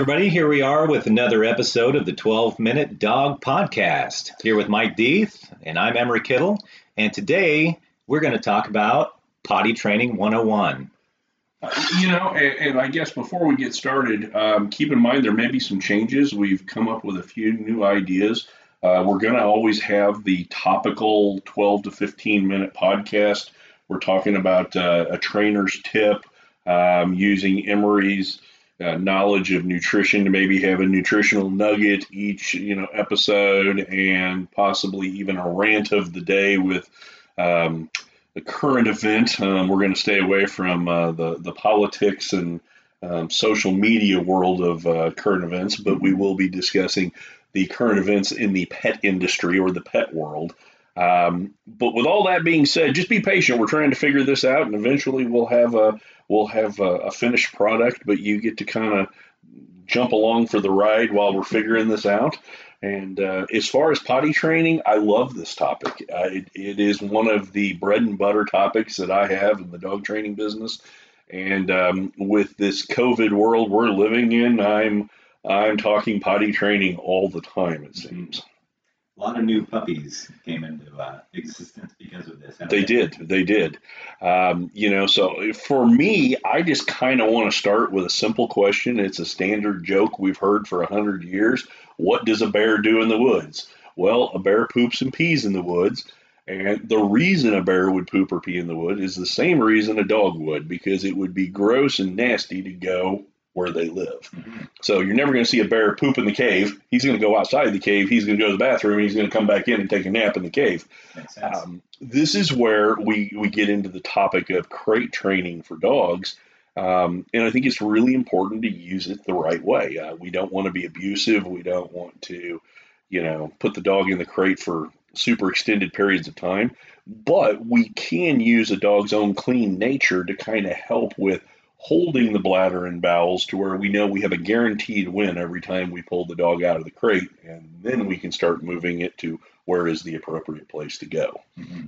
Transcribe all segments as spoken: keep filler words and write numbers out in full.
everybody. Here we are with another episode of the twelve minute Dog Podcast. Here with Mike Deeth, and I'm Emery Kittle. And today we're going to talk about Potty Training one oh one. Uh, you know, and, and I guess before we get started, um, keep in mind there may be some changes. We've come up with a few new ideas. Uh, we're going to always have the topical twelve to fifteen minute podcast. We're talking about uh, a trainer's tip, um, using Emery's Uh, knowledge of nutrition to maybe have a nutritional nugget each, you know, episode, and possibly even a rant of the day with um, the current event. Um, we're going to stay away from uh, the the politics and um, social media world of uh, current events, but we will be discussing the current events in the pet industry or the pet world. Um, but with all that being said, just be patient. We're trying to figure this out, and eventually we'll have a we'll have a, a finished product. But you get to kind of jump along for the ride while we're figuring this out. And uh, as far as potty training, I love this topic. Uh, it, it is one of the bread and butter topics that I have in the dog training business. And um, with this COVID world we're living in, I'm I'm talking potty training all the time, it seems. A lot of new puppies came into uh, existence because of this. They did. They did. Um, you know, so for me, I just kind of want to start with a simple question. It's a standard joke we've heard for a hundred years. What does a bear do in the woods? Well, a bear poops and pees in the woods. And the reason a bear would poop or pee in the wood is the same reason a dog would, because it would be gross and nasty to go where they live. Mm-hmm. So you're never going to see a bear poop in the cave. He's going to go outside the cave. He's going to go to the bathroom. And he's going to come back in and take a nap in the cave. Makes sense. Um, this is where we, we get into the topic of crate training for dogs. Um, and I think it's really important to use it the right way. Uh, we don't want to be abusive. We don't want to, you know, put the dog in the crate for super extended periods of time. But we can use a dog's own clean nature to kind of help with holding the bladder and bowels to where we know we have a guaranteed win every time we pull the dog out of the crate, and then we can start moving it to where is the appropriate place to go. Mm-hmm.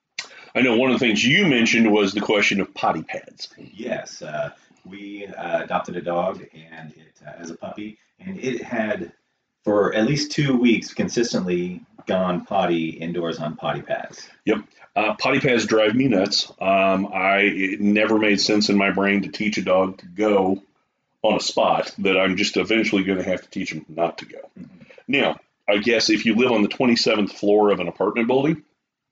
I know one of the things you mentioned was the question of potty pads. Yes, uh, we uh, adopted a dog and it uh, as a puppy, and it had for at least two weeks consistently gone potty indoors on potty pads. Yep. Uh, potty pads drive me nuts. Um, I it never made sense in my brain to teach a dog to go on a spot that I'm just eventually going to have to teach him not to go. Mm-hmm. Now, I guess if you live on the twenty-seventh floor of an apartment building,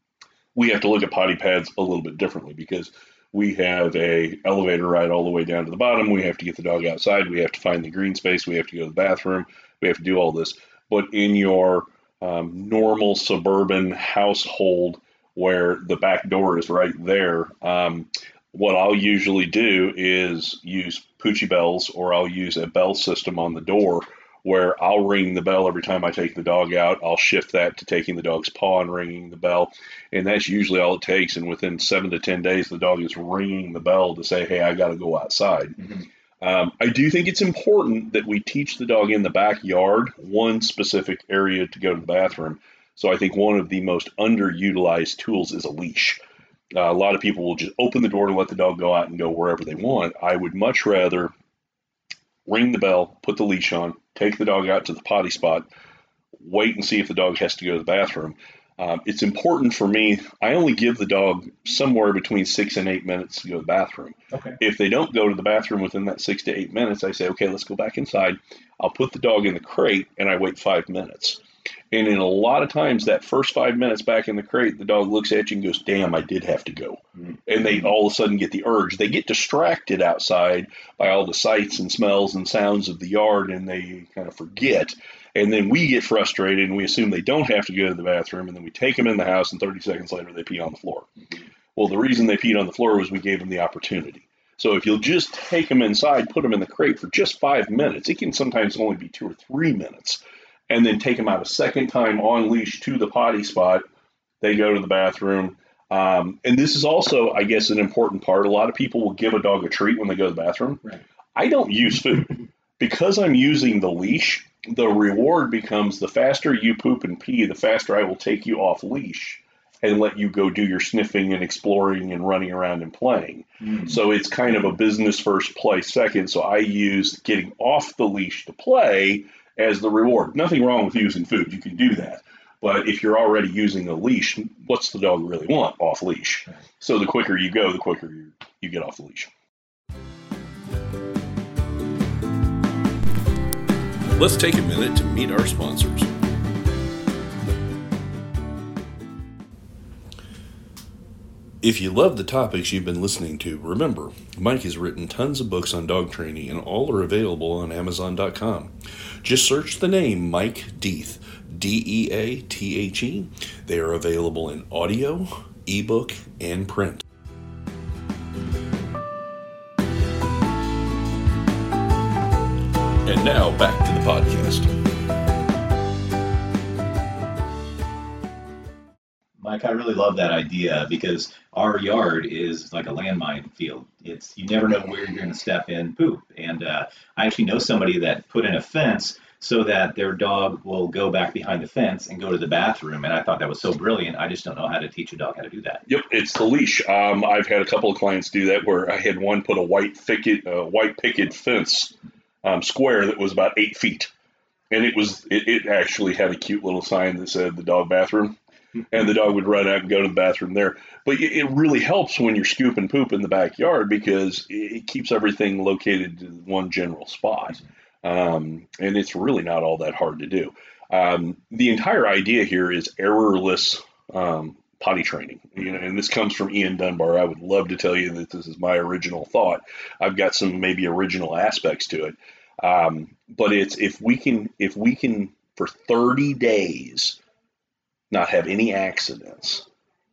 we have to look at potty pads a little bit differently, because we have a elevator ride all the way down to the bottom. We have to get the dog outside. We have to find the green space. We have to go to the bathroom. We have to do all this. But in your um, normal suburban household, where the back door is right there, um, what I'll usually do is use Poochie bells, or I'll use a bell system on the door where I'll ring the bell every time I take the dog out. I'll shift that to taking the dog's paw and ringing the bell. And that's usually all it takes. And within seven to ten days, the dog is ringing the bell to say, hey, I got to go outside. Mm-hmm. Um, I do think it's important that we teach the dog in the backyard one specific area to go to the bathroom. So I think one of the most underutilized tools is a leash. Uh, a lot of people will just open the door and let the dog go out and go wherever they want. I would much rather ring the bell, put the leash on, take the dog out to the potty spot, wait and see if the dog has to go to the bathroom. Um, it's important for me. I only give the dog somewhere between six and eight minutes to go to the bathroom. Okay. If they don't go to the bathroom within that six to eight minutes, I say, okay, let's go back inside. I'll put the dog in the crate and I wait five minutes. And in a lot of times, that first five minutes back in the crate, the dog looks at you and goes, damn, I did have to go. Mm-hmm. And they all of a sudden get the urge. They get distracted outside by all the sights and smells and sounds of the yard, and they kind of forget. And then we get frustrated and we assume they don't have to go to the bathroom. And then we take them in the house, and thirty seconds later, they pee on the floor. Mm-hmm. Well, the reason they peed on the floor was we gave them the opportunity. So if you'll just take them inside, put them in the crate for just five minutes, it can sometimes only be two or three minutes. And then take them out a second time on leash to the potty spot. They go to the bathroom. Um, and this is also, I guess, an important part. A lot of people will give a dog a treat when they go to the bathroom. Right. I don't use food. Because I'm using the leash, the reward becomes the faster you poop and pee, the faster I will take you off leash and let you go do your sniffing and exploring and running around and playing. Mm. So it's kind of a business first, play second. So I use getting off the leash to play as the reward. Nothing wrong with using food. You can do that. But if you're already using a leash, what's the dog really want? Off leash. So the quicker you go, the quicker you, you get off the leash. Let's take a minute to meet our sponsors. If you love the topics you've been listening to, remember, Mike has written tons of books on dog training, and all are available on Amazon dot com. Just search the name Mike Death, D E A T H E. They are available in audio, ebook, and print. And now, back to the podcast. Mike, I really love that idea because our yard is like a landmine field. It's you never know where you're going to step in poop. And uh, I actually know somebody that put in a fence so that their dog will go back behind the fence and go to the bathroom. And I thought that was so brilliant. I just don't know how to teach a dog how to do that. Yep, it's the leash. Um, I've had a couple of clients do that where I had one put a white picket, uh, white picket fence um, square that was about eight feet. And it was it, it actually had a cute little sign that said the dog bathroom. And the dog would run out and go to the bathroom there. But it really helps when you're scooping poop in the backyard because it keeps everything located in one general spot. Um, and it's really not all that hard to do. Um, the entire idea here is errorless um, potty training. You know, and this comes from Ian Dunbar. I would love to tell you that this is my original thought. I've got some maybe original aspects to it. Um, but it's if we can if we can for thirty days not have any accidents,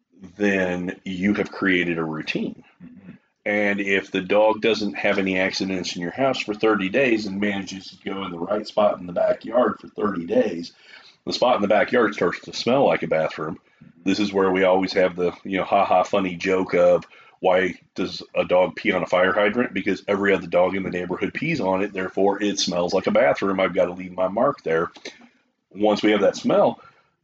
then you have created a routine. Mm-hmm. And if the dog doesn't have any accidents in your house for thirty days and manages to go in the right spot in the backyard for thirty days, the spot in the backyard starts to smell like a bathroom. Mm-hmm. This is where we always have the, you know, ha-ha funny joke of why does a dog pee on a fire hydrant? Because every other dog in the neighborhood pees on it. Therefore, it smells like a bathroom. I've got to leave my mark there. Once we have that smell,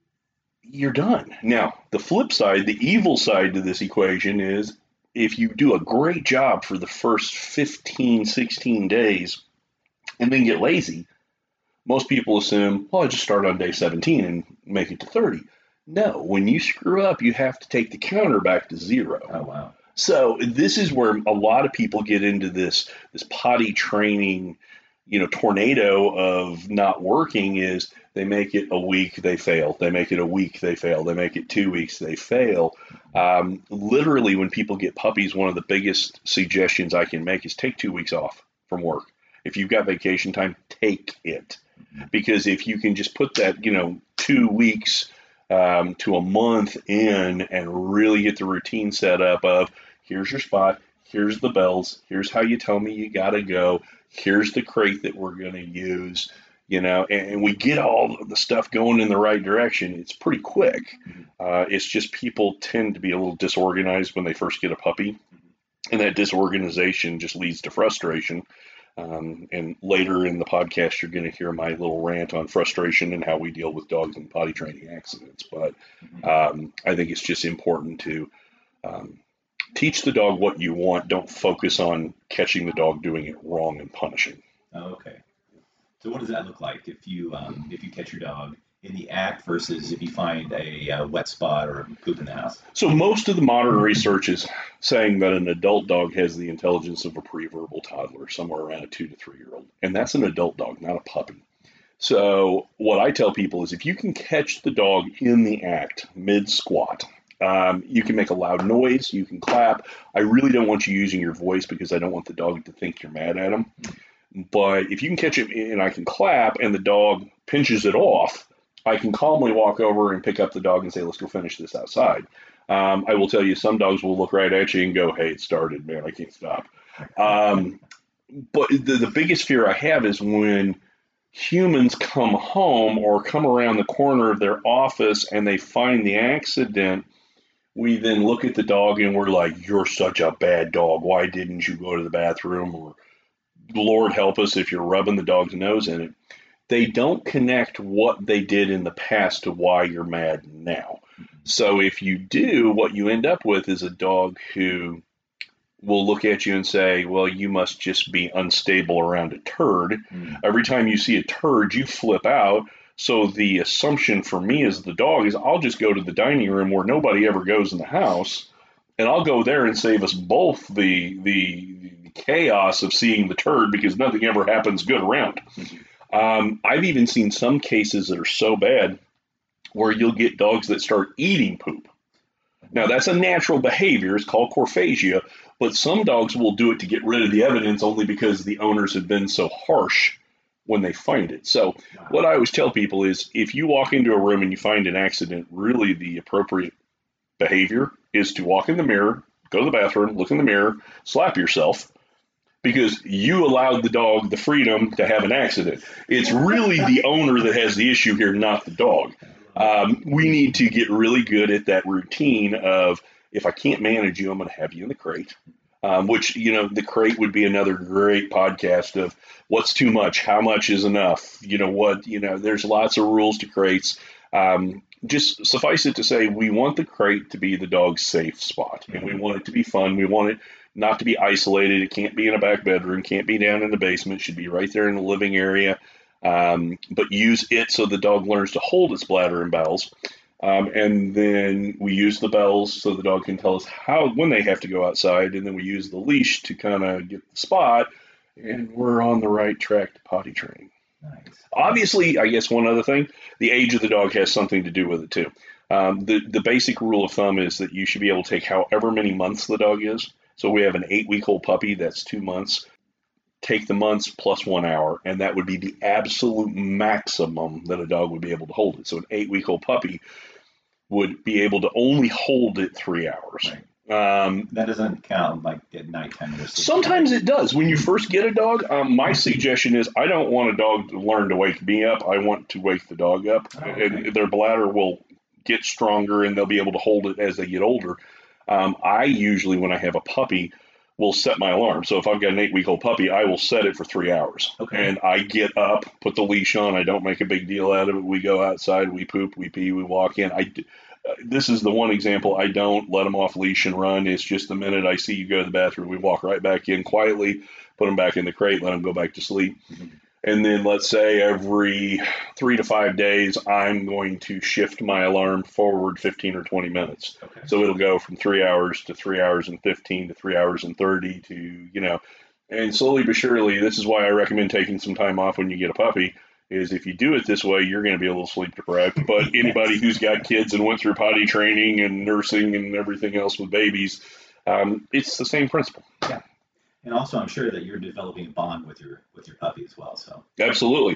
you're done. Now, the flip side, the evil side to this equation is if you do a great job for the first fifteen, sixteen days and then get lazy, most people assume, well, I just start on day seventeen and make it to thirty. No, when you screw up, you have to take the counter back to zero. Oh, wow. So this is where a lot of people get into this, this potty training, you know, tornado of not working is they make it a week, they fail. They make it a week, they fail. They make it two weeks, they fail. Um, literally, when people get puppies, one of the biggest suggestions I can make is take two weeks off from work. If you've got vacation time, take it. Because if you can just put that, you know, two weeks um, to a month in and really get the routine set up of here's your spot, here's the bells, here's how you tell me you got to go, here's the crate that we're going to use. You know, and we get all the stuff going in the right direction. It's pretty quick. Uh, it's just people tend to be a little disorganized when they first get a puppy. And that disorganization just leads to frustration. Um, and later in the podcast, you're going to hear my little rant on frustration and how we deal with dogs in potty training accidents. But um, I think it's just important to um, teach the dog what you want. Don't focus on catching the dog doing it wrong and punishing. Oh, okay. So what does that look like if you um, if you catch your dog in the act versus if you find a, a wet spot or poop in the house? So most of the modern research is saying that an adult dog has the intelligence of a pre-verbal toddler, somewhere around a two to three year old. And that's an adult dog, not a puppy. So what I tell people is if you can catch the dog in the act, mid-squat, um, you can make a loud noise, you can clap. I really don't want you using your voice because I don't want the dog to think you're mad at him. But if you can catch it and I can clap and the dog pinches it off, I can calmly walk over and pick up the dog and say, let's go finish this outside. Um, I will tell you, some dogs will look right at you and go, hey, it started, man, I can't stop. Um, but the, the biggest fear I have is when humans come home or come around the corner of their office and they find the accident, we then look at the dog and we're like, you're such a bad dog. Why didn't you go to the bathroom? Or Lord help us if you're rubbing the dog's nose in it. They don't connect what they did in the past to why you're mad now. So if you do, what you end up with is a dog who will look at you and say, well, you must just be unstable around a turd. Mm. Every time you see a turd, you flip out. So the assumption for me as the dog is I'll just go to the dining room where nobody ever goes in the house, and I'll go there and save us both the the, the chaos of seeing the turd because nothing ever happens good around. Mm-hmm. Um, I've even seen some cases that are so bad where you'll get dogs that start eating poop. Now, that's a natural behavior. It's called coryphagia, but some dogs will do it to get rid of the evidence only because the owners have been so harsh when they find it. So Wow. what I always tell people is if you walk into a room and you find an accident, really the appropriate behavior is to walk in the mirror, go to the bathroom, look in the mirror, slap yourself, because you allowed the dog the freedom to have an accident. It's really the owner that has the issue here, not the dog. Um, we need to get really good at that routine of, if I can't manage you, I'm going to have you in the crate, um, which, you know, the crate would be another great podcast of what's too much, how much is enough, you know, what, you know, there's lots of rules to crates. Um, just suffice it to say, we want the crate to be the dog's safe spot, and we want it to be fun. We want it not to be isolated. It can't be in a back bedroom, can't be down in the basement, it should be right there in the living area. Um, but use it so the dog learns to hold its bladder and bowels. Um, and then we use the bells so the dog can tell us how, when they have to go outside. And then we use the leash to kind of get the spot. And we're on the right track to potty training. Nice. Obviously, I guess one other thing, the age of the dog has something to do with it too. Um, the, the basic rule of thumb is that you should be able to take however many months the dog is. So we have an eight-week-old puppy, that's two months. Take the months plus one hour, and that would be the absolute maximum that a dog would be able to hold it. So an eight-week-old puppy would be able to only hold it three hours. Right. Um, That doesn't count like at nighttime. Or sometimes it does. When you first get a dog, um, my suggestion is I don't want a dog to learn to wake me up. I want to wake the dog up. Oh, okay. And their bladder will get stronger, and they'll be able to hold it as they get older. Um, I usually, when I have a puppy, will set my alarm. So if I've got an eight-week-old puppy, I will set it for three hours. Okay. And I get up, put the leash on. I don't make a big deal out of it. We go outside, we poop, we pee, we walk in. I, uh, this is the one example. I don't let them off leash and run. It's just the minute I see you go to the bathroom, we walk right back in quietly, put them back in the crate, let them go back to sleep. Mm-hmm. And then let's say every three to five days, I'm going to shift my alarm forward fifteen or twenty minutes. Okay. So it'll go from three hours to three hours and fifteen to three hours and thirty to, you know, and slowly but surely, this is why I recommend taking some time off when you get a puppy, is if you do it this way, you're going to be a little sleep deprived. But anybody who's got kids and went through potty training and nursing and everything else with babies, um, it's the same principle. Yeah. And also, I'm sure that you're developing a bond with your with your puppy as well. So Absolutely.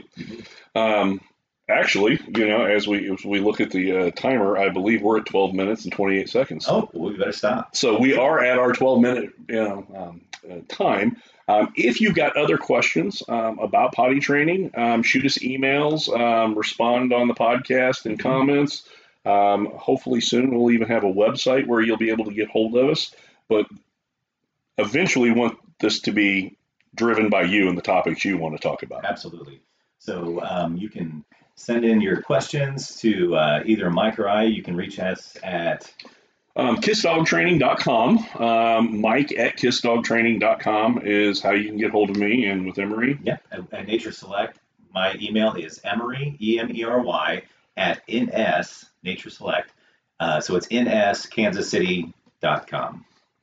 Um, actually, you know, as we as we look at the uh, timer, I believe we're at twelve minutes and twenty-eight seconds. oh, well, we better stop. So we are at our twelve minute you know, um, uh, time. Um, if you've got other questions um, about potty training, um, shoot us emails, um, respond on the podcast and comments. Um, hopefully soon we'll even have a website where you'll be able to get hold of us. But eventually we want this to be driven by you and the topics you want to talk about. Absolutely. So um, you can send in your questions to uh, either Mike or I. You can reach us at Um, kiss dog training dot com. Um, Mike at kiss dog training dot com is how you can get hold of me and with Emery. yeah, at, at Nature Select. My email is Emery, E M E R Y, at N S, Nature Select. Uh, so it's N S Kansas City dot com.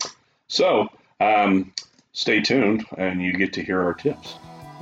So um, stay tuned and you get to hear our tips.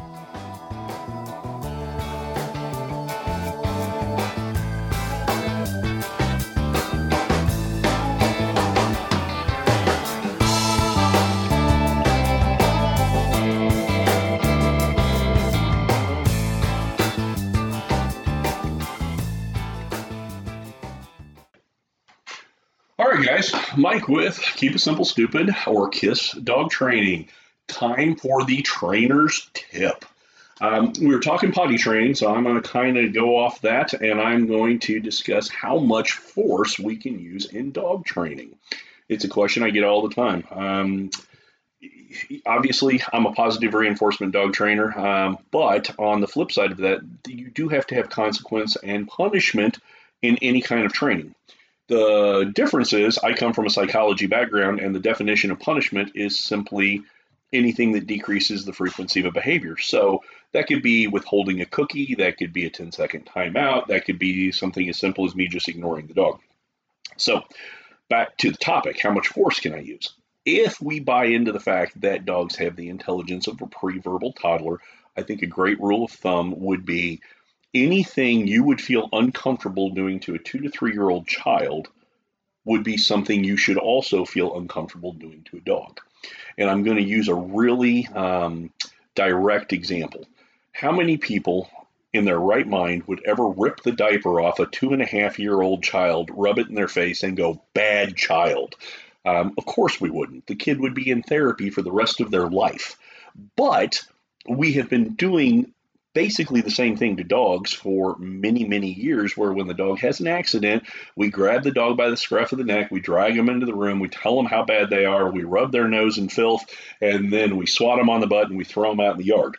All right, guys, Mike with Keep It Simple Stupid or KISS Dog Training. Time for the trainer's tip. Um, we were talking potty training, so I'm going to kind of go off that, and I'm going to discuss how much force we can use in dog training. It's a question I get all the time. Um, obviously, I'm a positive reinforcement dog trainer, um, but on the flip side of that, you do have to have consequence and punishment in any kind of training. The difference is I come from a psychology background, and the definition of punishment is simply anything that decreases the frequency of a behavior. So that could be withholding a cookie, that could be a ten second timeout, that could be something as simple as me just ignoring the dog. So back to the topic, how much force can I use? If we buy into the fact that dogs have the intelligence of a pre-verbal toddler, I think a great rule of thumb would be anything you would feel uncomfortable doing to a two to three year old child would be something you should also feel uncomfortable doing to a dog. And I'm going to use a really um, direct example. How many people in their right mind would ever rip the diaper off a two and a half year old child, rub it in their face, and go, bad child? Um, of course we wouldn't. The kid would be in therapy for the rest of their life. But we have been doing basically the same thing to dogs for many, many years, where when the dog has an accident, we grab the dog by the scruff of the neck, we drag them into the room, we tell them how bad they are, we rub their nose in filth, and then we swat them on the butt and we throw them out in the yard.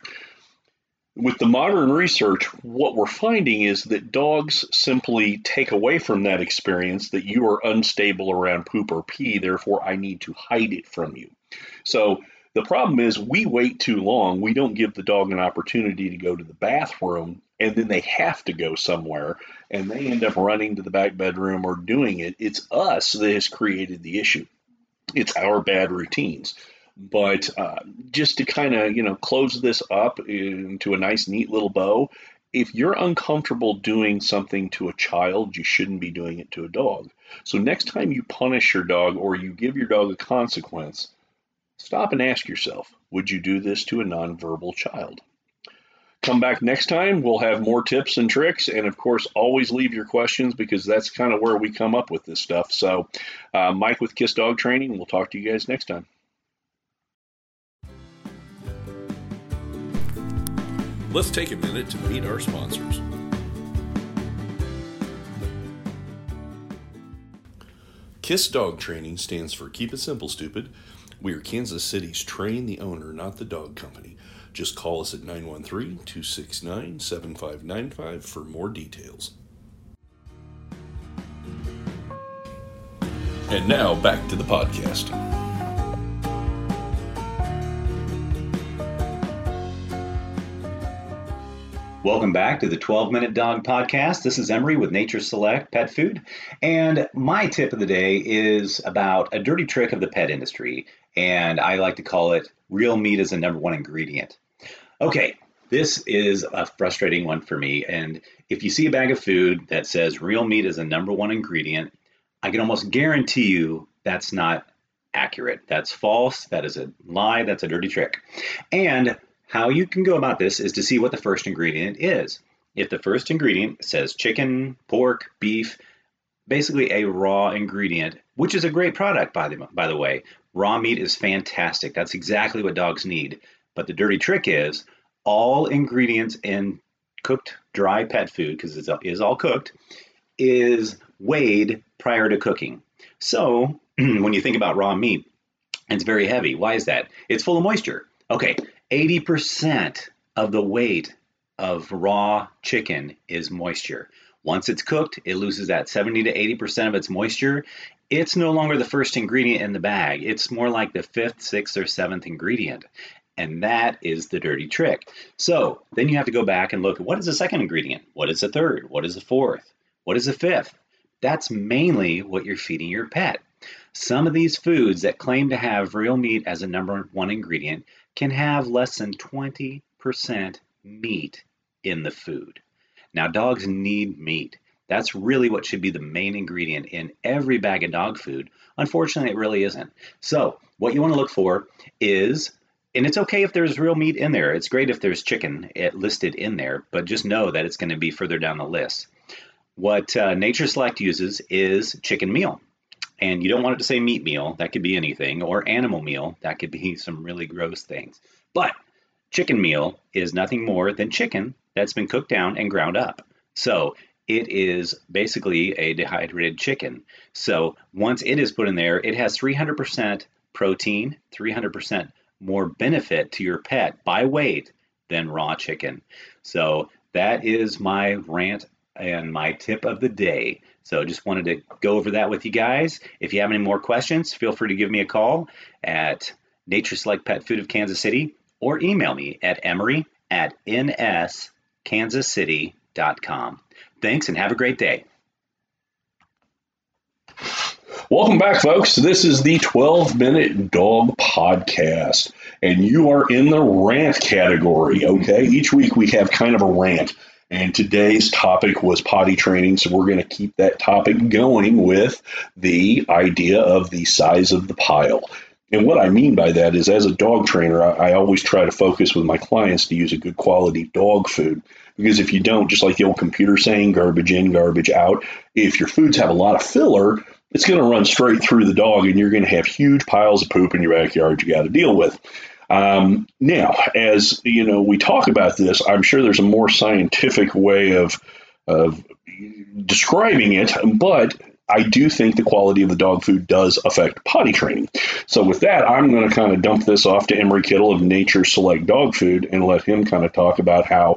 With the modern research, what we're finding is that dogs simply take away from that experience that you are unstable around poop or pee, therefore I need to hide it from you. So the problem is we wait too long. We don't give the dog an opportunity to go to the bathroom, and then they have to go somewhere, and they end up running to the back bedroom or doing it. It's us that has created the issue. It's our bad routines. But uh, just to kind of, you know, close this up into a nice, neat little bow, if you're uncomfortable doing something to a child, you shouldn't be doing it to a dog. So next time you punish your dog or you give your dog a consequence, stop and ask yourself, would you do this to a nonverbal child? Come back next time. We'll have more tips and tricks. And of course, always leave your questions, because that's kind of where we come up with this stuff. So uh, Mike with Kiss Dog Training. We'll talk to you guys next time. Let's take a minute to meet our sponsors. KISS Dog Training stands for Keep It Simple, Stupid. We are Kansas City's Train the Owner, not the dog company. Just call us at nine one three, two six nine, seven five nine five for more details. And now back to the podcast. Welcome back to the twelve minute Dog Podcast. This is Emery with Nature Select Pet Food. And my tip of the day is about a dirty trick of the pet industry. And I like to call it real meat is the number one ingredient. Okay, this is a frustrating one for me. And if you see a bag of food that says real meat is the number one ingredient, I can almost guarantee you that's not accurate. That's false. That is a lie. That's a dirty trick. And how you can go about this is to see what the first ingredient is. If the first ingredient says chicken, pork, beef, basically a raw ingredient, which is a great product, by the, by the way. Raw meat is fantastic. That's exactly what dogs need. But the dirty trick is all ingredients in cooked dry pet food, because it is all cooked, is weighed prior to cooking. So when you think about raw meat, it's very heavy. Why is that? It's full of moisture. Okay, eighty percent of the weight of raw chicken is moisture. Once it's cooked, it loses that seventy to eighty percent of its moisture. It's no longer the first ingredient in the bag. It's more like the fifth, sixth, or seventh ingredient. And that is the dirty trick. So then you have to go back and look at what is the second ingredient? What is the third? What is the fourth? What is the fifth? That's mainly what you're feeding your pet. Some of these foods that claim to have real meat as a number one ingredient can have less than twenty percent meat in the food. Now, dogs need meat. That's really what should be the main ingredient in every bag of dog food. Unfortunately, it really isn't. So what you want to look for is, and it's okay if there's real meat in there. It's great if there's chicken listed in there, but just know that it's going to be further down the list. What uh, Nature Select uses is chicken meal. And you don't want it to say meat meal. That could be anything. Or animal meal. That could be some really gross things. But chicken meal is nothing more than chicken that's been cooked down and ground up. So it is basically a dehydrated chicken. So once it is put in there, it has three hundred percent protein, three hundred percent more benefit to your pet by weight than raw chicken. So that is my rant and my tip of the day. So just wanted to go over that with you guys. If you have any more questions, feel free to give me a call at Nature Select Pet Food of Kansas City or email me at Emery at N S Kansas City dot com. Thanks and have a great day. Welcome back, folks. This is the twelve minute Dog Podcast, and you are in the rant category, okay? Each week we have kind of a rant, and today's topic was potty training, so we're going to keep that topic going with the idea of the size of the pile. And what I mean by that is, as a dog trainer, I, I always try to focus with my clients to use a good quality dog food. Because if you don't, just like the old computer saying, garbage in, garbage out, if your foods have a lot of filler, it's going to run straight through the dog, and you're going to have huge piles of poop in your backyard you got to deal with. Um, now, as you know, we talk about this, I'm sure there's a more scientific way of, of describing it, but I do think the quality of the dog food does affect potty training. So with that, I'm going to kind of dump this off to Emery Kittle of Nature Select Dog Food and let him kind of talk about how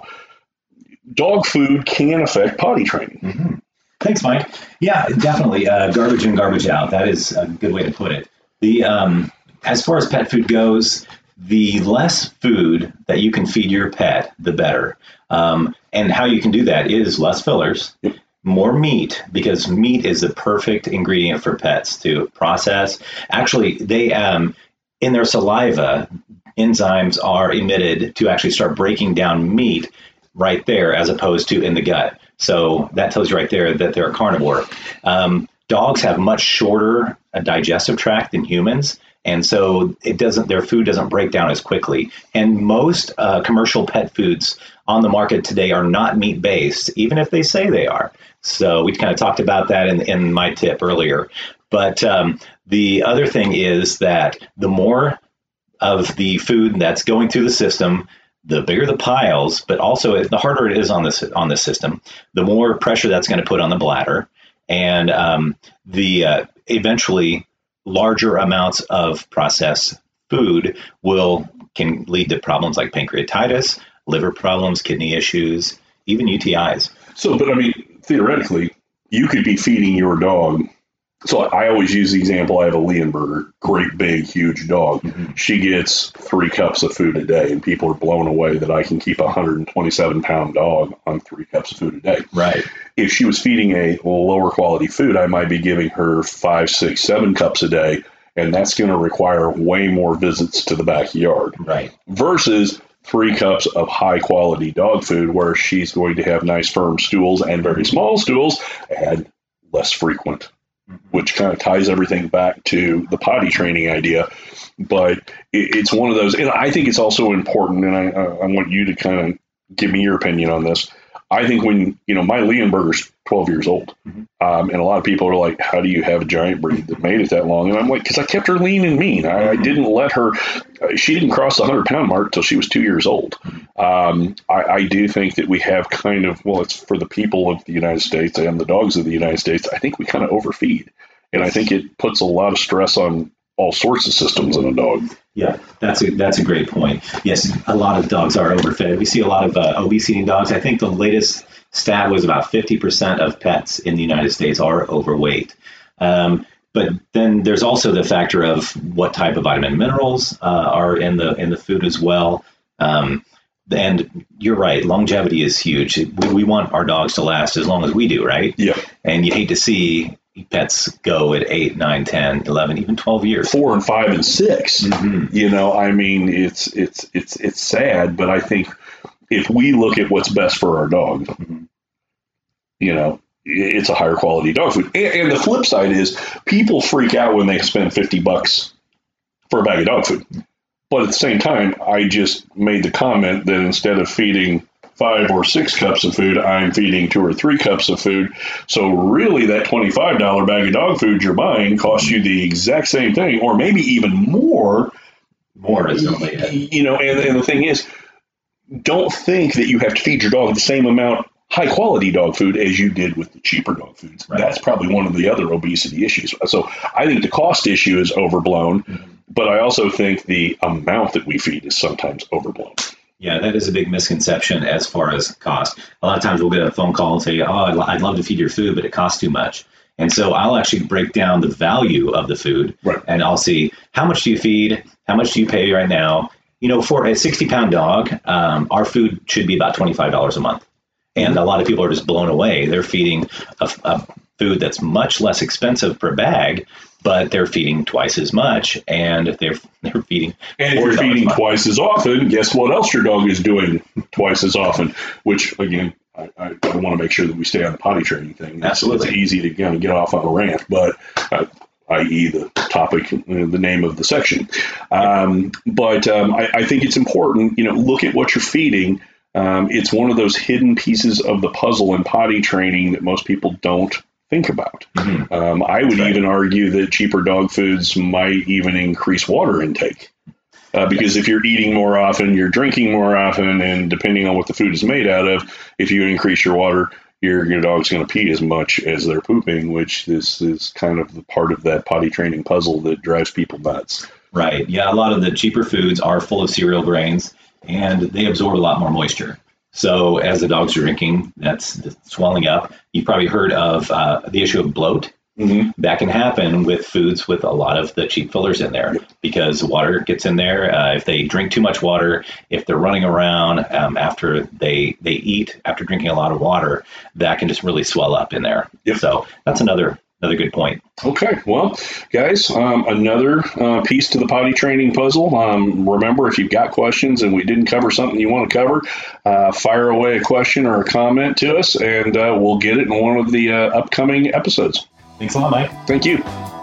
dog food can affect potty training. Mm-hmm. Thanks, Mike. Yeah, definitely. Uh, garbage in, garbage out. That is a good way to put it. The um, as far as pet food goes, the less food that you can feed your pet, the better. Um, and how you can do that is less fillers, more meat, because meat is the perfect ingredient for pets to process. Actually, they um, in their saliva, enzymes are emitted to actually start breaking down meat right there, as opposed to in the gut. So that tells you right there that they're a carnivore. Um, dogs have much shorter a digestive tract than humans, and so it doesn't. Their food doesn't break down as quickly. And most uh, commercial pet foods on the market today are not meat based, even if they say they are. So we kind of talked about that in, in my tip earlier. But um, the other thing is that the more of the food that's going through the system, the bigger the piles, but also the harder it is on this on the system, the more pressure that's going to put on the bladder, and um, the uh, eventually larger amounts of processed food will can lead to problems like pancreatitis, liver problems, kidney issues, even U T Is. So, but I mean, theoretically, you could be feeding your dog. So I always use the example, I have a Leonberger, great big, huge dog. Mm-hmm. She gets three cups of food a day, and people are blown away that I can keep a one hundred twenty-seven pound dog on three cups of food a day. Right. If she was feeding a lower quality food, I might be giving her five, six, seven cups a day, and that's going to require way more visits to the backyard. Right. Versus three cups of high quality dog food where she's going to have nice firm stools and very small stools and less frequent, which kind of ties everything back to the potty training idea. But it, it's one of those, and I think it's also important, and I, I want you to kind of give me your opinion on this. I think when, you know, my Leonberger's twelve years old, mm-hmm. um, and a lot of people are like, how do you have a giant breed that made it that long? And I'm like, because I kept her lean and mean. I, I didn't let her, she didn't cross the one hundred pound mark until she was two years old. Um, I, I do think that we have kind of, well, it's for the people of the United States and the dogs of the United States, I think we kind of overfeed. And I think it puts a lot of stress on all sorts of systems in a dog. Yeah, that's a that's a great point. Yes, a lot of dogs are overfed. We see a lot of uh, obese eating dogs. I think the latest stat was about fifty percent of pets in the United States are overweight. Um, but then there's also the factor of what type of vitamin and minerals uh, are in the in the food as well. Um, and you're right, longevity is huge. We, we want our dogs to last as long as we do, right? Yeah. And you hate to see pets go at eight, nine, ten, eleven, even twelve years. Four and five and six. Mm-hmm. You know, I mean, it's it's it's it's sad, but I think if we look at what's best for our dog, mm-hmm. you know, it's a higher quality dog food. And, and the flip side is people freak out when they spend fifty bucks for a bag of dog food. But at the same time, I just made the comment that instead of feeding five or six cups of food, I'm feeding two or three cups of food. So really that twenty-five dollars bag of dog food you're buying costs you the exact same thing, or maybe even more. More is only, you know, and, and the thing is, don't think that you have to feed your dog the same amount high quality dog food as you did with the cheaper dog foods. Right. That's probably one of the other obesity issues. So I think the cost issue is overblown, mm-hmm. but I also think the amount that we feed is sometimes overblown. Yeah, that is a big misconception as far as cost. A lot of times we'll get a phone call and say, oh, I'd, I'd love to feed your food, but it costs too much. And so I'll actually break down the value of the food, right. and I'll see how much do you feed, how much do you pay right now. You know, for a sixty pound dog, um, our food should be about twenty-five dollars a month. And a lot of people are just blown away. They're feeding a, a food that's much less expensive per bag, but they're feeding twice as much, and they're they're feeding. And if you're feeding twice as often, guess what else your dog is doing twice as often? Which, again, I, I, I want to make sure that we stay on the potty training thing. It's, Absolutely. It's easy to kind of get off on a rant, but uh, that is the topic, uh, the name of the section. Um, but um, I, I think it's important, you know, look at what you're feeding. Um, it's one of those hidden pieces of the puzzle in potty training that most people don't think about. Mm-hmm. Um, I would right. even argue that cheaper dog foods might even increase water intake. Uh, because yes. if you're eating more often, you're drinking more often, and depending on what the food is made out of, if you increase your water, your, your dog's going to pee as much as they're pooping, which this is kind of the part of that potty training puzzle that drives people nuts. Right. Yeah, a lot of the cheaper foods are full of cereal grains, and they absorb a lot more moisture. So as the dog's drinking, that's swelling up. You've probably heard of uh, the issue of bloat. Mm-hmm. That can happen with foods with a lot of the cheap fillers in there because water gets in there. Uh, if they drink too much water, if they're running around um, after they they eat, after drinking a lot of water, that can just really swell up in there. Yep. So that's another another good point. Okay, well, guys, um, another uh, piece to the potty training puzzle. Um, remember, if you've got questions and we didn't cover something you want to cover, uh, fire away a question or a comment to us, and uh, we'll get it in one of the uh, upcoming episodes. Thanks a lot, Mike. Thank you.